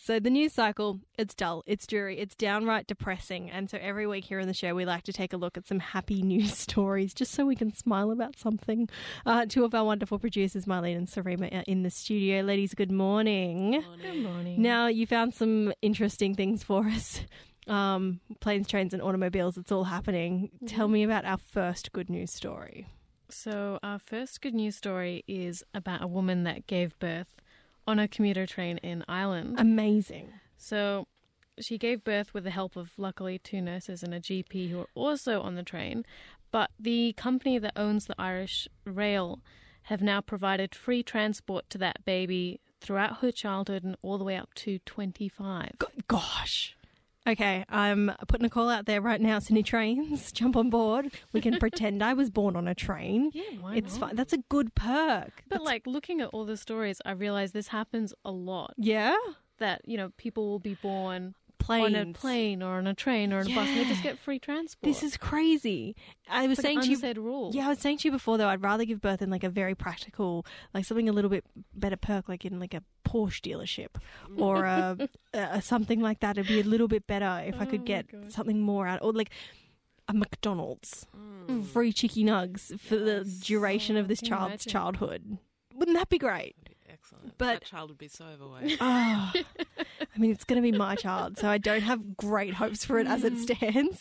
So the news cycle, it's dull, it's dreary, it's downright depressing. And so every week here on the show, we like to take a look at some happy news stories just so we can smile about something. Two of our wonderful producers, Marlene and Sarima, are in the studio. Ladies, good morning. Good morning. Now, you found some interesting things for us. Planes, trains and automobiles, it's all happening. Mm-hmm. Tell me about our first good news story. So our first good news story is about a woman that gave birth on a commuter train in Ireland. Amazing. So she gave birth with the help of, luckily, 2 nurses and a GP who were also on the train. But the company that owns the Irish Rail have now provided free transport to that baby throughout her childhood and all the way up to 25. Gosh. Okay, I'm putting a call out there right now. Sydney Trains, jump on board. We can pretend I was born on a train. Yeah, why It's not? fine. That's a good perk. But looking at all the stories, I realize this happens a lot. Yeah? That, people will be born Planes. on a plane or on a train or on a bus and they just get free transport. This is crazy. I was It's saying like to an you, unsaid rule. Yeah, I was saying to you before though, I'd rather give birth in like a very practical, like something a little bit better perk, like in like a Porsche dealership or a something like that. It'd be a little bit better if I could get something more out, or like a McDonald's, free chicky nugs for the duration of this Can you child's imagine? childhood. Wouldn't that be great? Excellent. But- That child would be so overweight. Oh, I mean, it's going to be my child, so I don't have great hopes for it as it stands.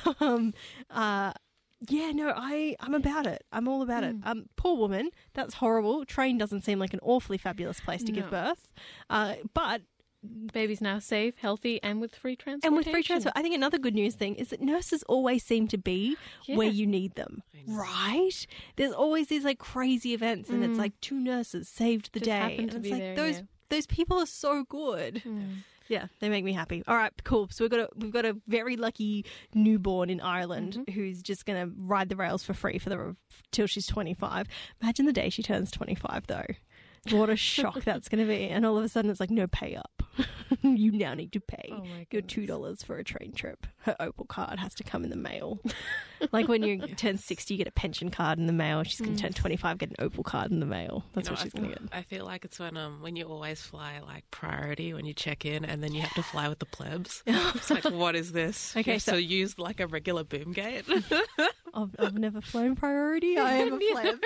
Yeah, no, I'm about it. I'm all about it. Poor woman, that's horrible. Train doesn't seem like an awfully fabulous place to give birth, but Baby's now safe, healthy, and with free transport. and with free transport. I think another good news thing is that nurses always seem to be where you need them, right? There's always these like crazy events, and it's like 2 nurses saved the Just day, happened and to it's be like there, those people are so good. Yeah, they make me happy. All right, cool. So we've got a very lucky newborn in Ireland who's just going to ride the rails for free till she's 25. Imagine the day she turns 25, though. What a shock that's going to be. And all of a sudden it's like, no, pay up. You now need to pay your $2 for a train trip. Her Opal card has to come in the mail. Like when you turn 60, you get a pension card in the mail. She's going to turn 25, get an Opal card in the mail. That's what she's going to get. I feel like it's when you always fly like priority when you check in, and then you have to fly with the plebs. It's like, what is this? Okay, You have so- to use like a regular boom gate. I've never flown priority. I am a pleb.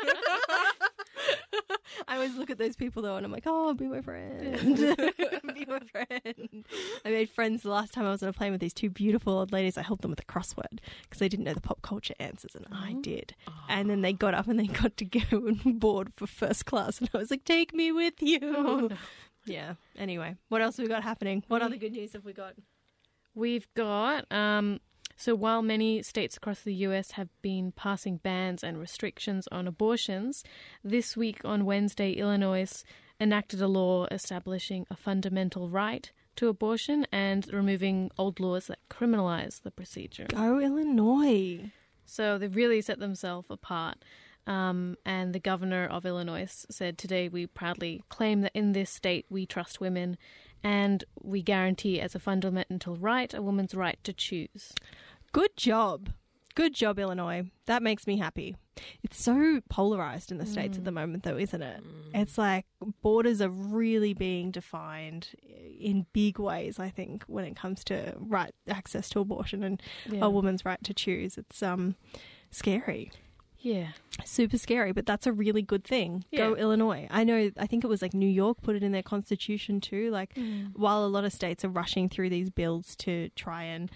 I always look at those people though and I'm like, oh, be my friend. Be my friend. I made friends the last time I was on a plane with these 2 beautiful old ladies. I helped them with a crossword because they didn't know the pop culture answers and I did. And then they got up and they got to go and board for first class and I was like, take me with you. Oh, no. Yeah. Anyway, what else have we got happening? What other good news have we got? We've got, so while many states across the US have been passing bans and restrictions on abortions, this week on Wednesday, Illinois enacted a law establishing a fundamental right to abortion and removing old laws that criminalize the procedure. Go Illinois. So they've really set themselves apart. And the governor of Illinois said, today we proudly claim that in this state we trust women and we guarantee as a fundamental right a woman's right to choose. Good job. Good job, Illinois. That makes me happy. It's so polarized in the States at the moment, though, isn't it? It's like borders are really being defined in big ways, I think, when it comes to access to abortion and a woman's right to choose. It's scary. Yeah. Super scary, but that's a really good thing. Yeah. Go Illinois. I think it was like New York put it in their constitution too. Like while a lot of states are rushing through these bills to try and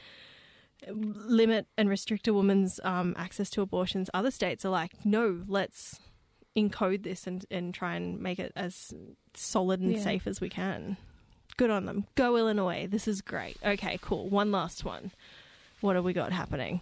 limit and restrict a woman's access to abortions, other states are like, no, let's encode this and try and make it as solid and safe as we can. Good on them. Go Illinois. This is great. Okay, cool. One last one. What have we got happening?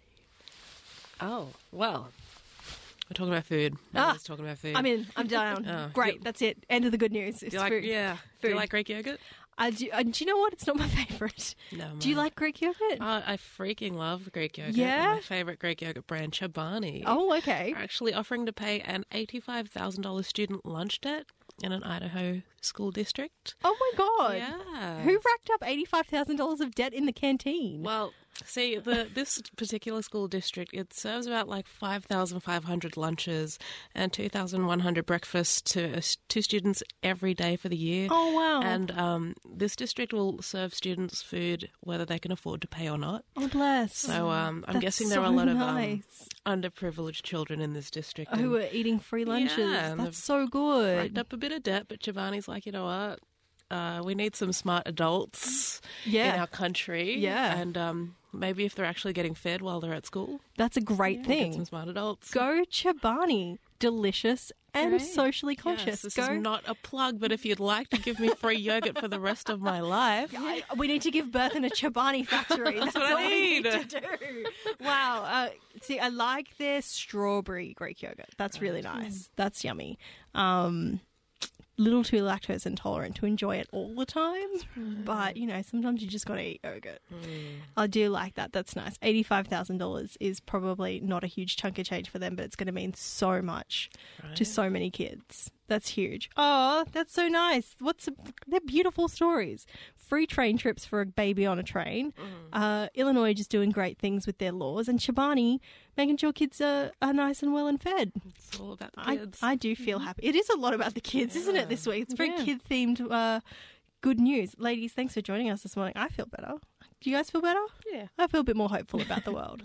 Oh, well. We're talking about food. We're talking about food. I'm in. I'm down. Oh. Great. That's it. End of the good news. It's do you like, food. yeah. Food. Do you like Greek yogurt? Do you know what? It's not my favourite. No. Do you like Greek yogurt? I freaking love Greek yogurt. Yeah? My favourite Greek yogurt brand, Chobani. Oh, okay. Are actually offering to pay an $85,000 student lunch debt in an Idaho school district. Oh, my God. Yeah. Who racked up $85,000 of debt in the canteen? Well, See, this particular school district, it serves about like 5,500 lunches and 2,100 breakfasts to students every day for the year. Oh, wow. And this district will serve students food whether they can afford to pay or not. Oh, bless. So I'm That's guessing there are a so lot of nice. underprivileged children in this district. Who are eating free lunches. Yeah, and That's so good. racked up a bit of debt, but Chobani's like, you know what? We need some smart adults in our country. Yeah. And maybe if they're actually getting fed while they're at school, That's a great get thing. some smart adults. Go Chobani. Delicious and Great. socially conscious. Yes, this Go. is not a plug, but if you'd like to give me free yogurt for the rest of my life, We need to give birth in a Chobani factory. That's what I all we need need. to do. Wow. See, I like their strawberry Greek yogurt. That's really nice. That's yummy. Little too lactose intolerant to enjoy it all the time. But, you know, sometimes you just got to eat yogurt. I do like that. That's nice. $85,000 is probably not a huge chunk of change for them, but it's going to mean so much to so many kids. That's huge. Oh, that's so nice. They're beautiful stories. Free train trips for a baby on a train. Illinois just doing great things with their laws. And Chobani making sure kids are nice and well and fed. it's all about the kids. I do feel happy. It is a lot about the kids, isn't it, this week? It's very Yeah. kid-themed good news. Ladies, thanks for joining us this morning. I feel better. Do you guys feel better? Yeah. I feel a bit more hopeful about the world.